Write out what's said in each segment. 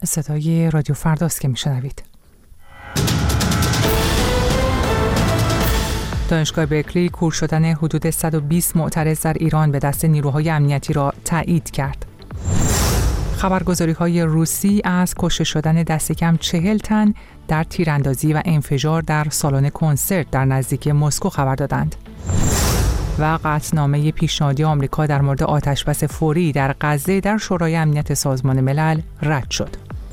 صدای رادیو فرداست که میشنوید. دانشگاه برکلی کور شدن حدود 120 معترض در ایران به دست نیروهای امنیتی را تایید کرد. خبرگزاری‌های روسی از کشته شدن دست کم 40 تن در تیراندازی و انفجار در سالن کنسرت در نزدیکی مسکو خبر دادند. و قطعنامه پیشنهادی آمریکا در مورد آتشبس فوری در غزه در شورای امنیت سازمان ملل رد شد.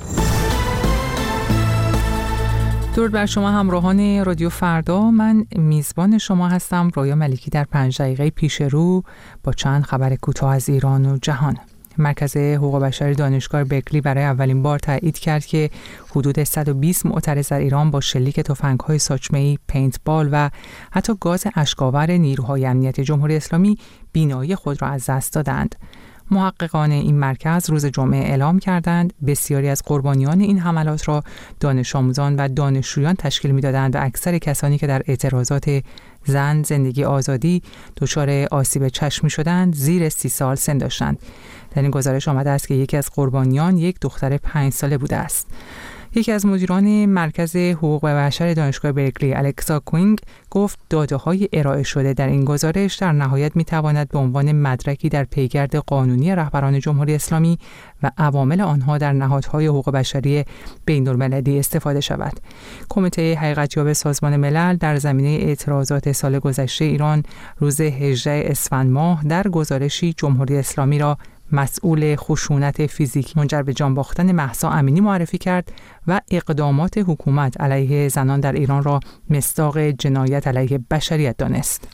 درود بر شما همراهان رادیو فردا، من میزبان شما هستم رویا ملکی. در 5 دقیقه پیش رو با چند خبر کوتاه از ایران و جهان. مرکز حقوق بشر دانشگاه برکلی برای اولین بار تایید کرد که حدود 120 معترض در ایران با شلیک تفنگ‌های ساچمه‌ای، پینتبال و حتی گاز اشک‌آور نیروهای امنیتی جمهوری اسلامی بینایی خود را از دست دادند. محققان این مرکز روز جمعه اعلام کردند بسیاری از قربانیان این حملات را دانش آموزان و دانشجویان تشکیل می‌دادند و اکثر کسانی که در اعتراضات زن، زندگی، آزادی دچار آسیب چشمی شدند زیر 30 سال سن داشتند. در این گزارش آمده است که یکی از قربانیان یک دختر 5 ساله بوده است. یکی از مدیران مرکز حقوق بشر دانشگاه برکلی، الکسا کوینگ، گفت داده‌های ارائه شده در این گزارش در نهایت می‌تواند به عنوان مدرکی در پیگرد قانونی رهبران جمهوری اسلامی و عوامل آنها در نهادهای حقوق بشری بین‌المللی استفاده شود. کمیته حقیقت‌یاب سازمان ملل در زمینه اعتراضات سال گذشته ایران روز 18 اسفند ماه در گزارشی جمهوری اسلامی را مسئول خشونت فیزیکی منجر به جان باختن مهسا امینی معرفی کرد و اقدامات حکومت علیه زنان در ایران را مصداق جنایت علیه بشریت دانست.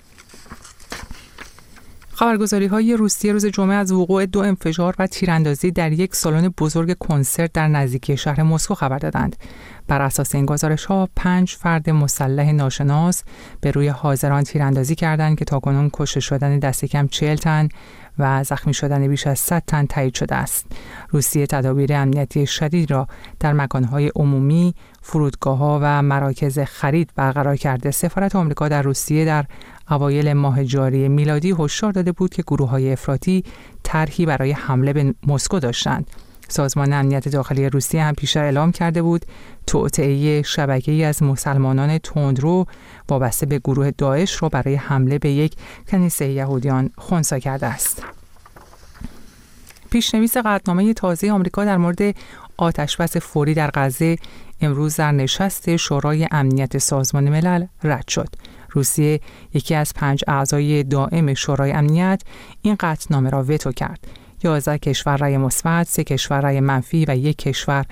خبرگزاری‌های روسیه روز جمعه از وقوع 2 انفجار و تیراندازی در یک سالن بزرگ کنسرت در نزدیکی شهر مسکو خبر دادند. بر اساس این گزارش‌ها 5 فرد مسلح ناشناس به روی حاضران تیراندازی کردند که تاکنون کشته شدن دست کم 40 تن و زخمی شدن بیش از 100 تن تایید شده است. روسیه تدابیر امنیتی شدید را در مکان‌های عمومی، فرودگاه‌ها و مراکز خرید برقرار کرده. سفارت آمریکا در روسیه در اوایل ماه جاری میلادی هشدار داده بود که گروه‌های افراطی طرحی برای حمله به مسکو داشتند. سازمان امنیت داخلی روسیه هم پیشتر اعلام کرده بود توطئه شبکه‌ای از مسلمانان تندرو وابسته به گروه داعش را برای حمله به یک کنیسه یهودیان خنثی کرده است. پیشنویس قطعنامه تازه آمریکا در مورد آتشبس فوری در غزه امروز در نشست شورای امنیت سازمان ملل رد شد. روسیه، یکی از 5 اعضای دائم شورای امنیت، این قطعنامه را وتو کرد. 11 کشور رأی مثبت، 3 کشور رأی منفی و 1 کشور